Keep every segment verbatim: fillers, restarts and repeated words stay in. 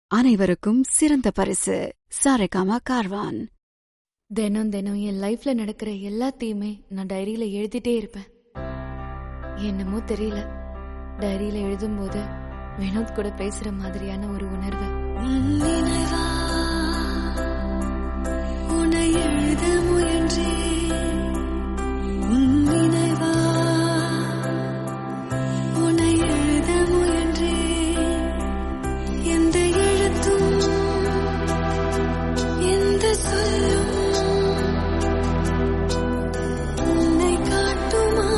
அனைவருக்கும் சிறந்த பரிசு சாரேகாமா கார்வான். தினம் தினம் என் லைஃப்ல நடக்கிற எல்லாத்தையுமே நான் டைரியில எழுதிட்டே இருப்பேன். என்னமோ தெரியல, டைரியில எழுதும்போது வினோத் கூட பேசுற மாதிரியான ஒரு உணர்வு. உன்னை எழுத முயன்றே உன் நினைவா, உன்னை எழுத முயன்றே எந்த எழுத்தும் எந்த சொல்லும் உன்னை காட்டுமா?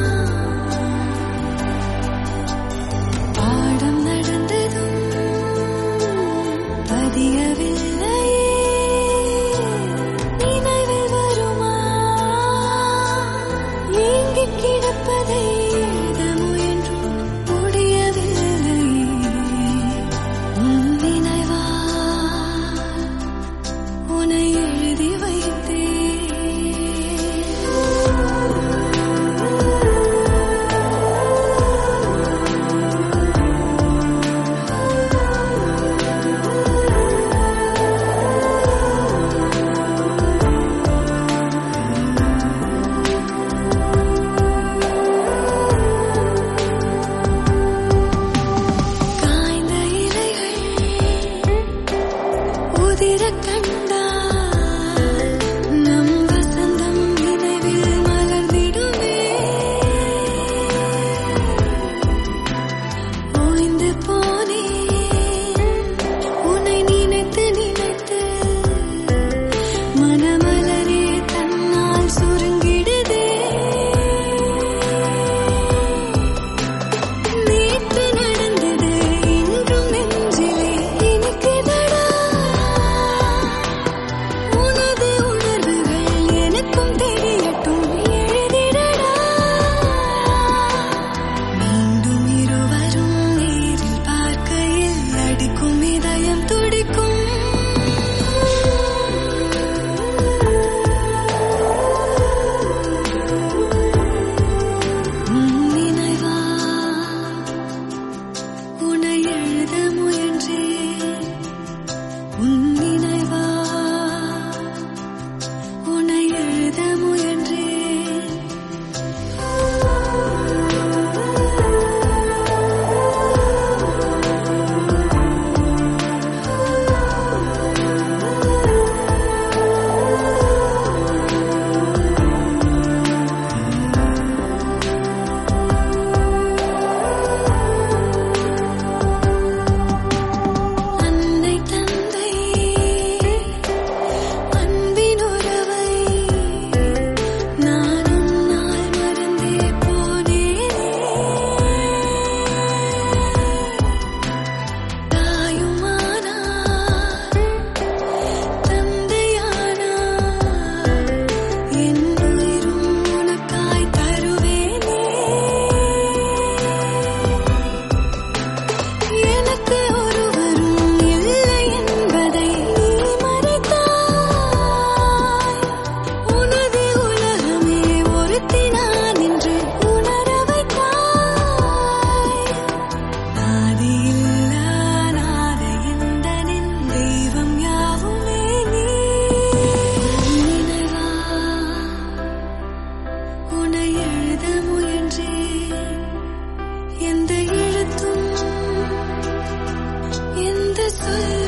பாடம் நடந்ததும் பதியவில்லை, நினைவில் வருமா? ஏங்கி கிடப்பதை எழுத முயன்றும் முடியவில்லை. உன் நினைவா உன்னை எழுதி வைத்தேன். காய்ந்த இலைகள் உதிரக் கண்டால் நம் வசந்தம் நினைவில் மலர்ந்திடுமே. ஓய்ந்து போனேன் உன்னை நினைத்து நினைத்து, மனமலரே தன்னால் சுருங்கிடுதே. நேற்று நடந்தது இன்றும் நெஞ்சிலே இனிக்குதடா. உனது உணர்வுகள் எனக்கும் தெரியட்டும், எழுதிடடா. மீண்டும் இருவரும் நேரில் பார்க்கையில் அடிக்கும் இதயம் துடிக்கும். உன் நினைவா உன்னை எழுத முயன்றேன். உன் நினைவா உன்னை எழுத முயன்றேன். அன்னை தந்தை அன்பின் உறவை நான் உன்னால் மறந்தே போனேனே. தாயுமானார் தந்தையானார் என் உயிரும் உனக்காய் தருவேனே. எனக்கு ஒருவரும் இல்லை என்பதை நீ மறைத்தாய். உனது உலகமே ஒருத்தி நான் என்று உணர வைத்தாய். நாதியில்லா நாதை இந்த நின் தெய்வம் யாவுமே நீ. நினைவா உன்னை எழுத முயன்றேன். எந்த எழுத்தும் எந்த சொல்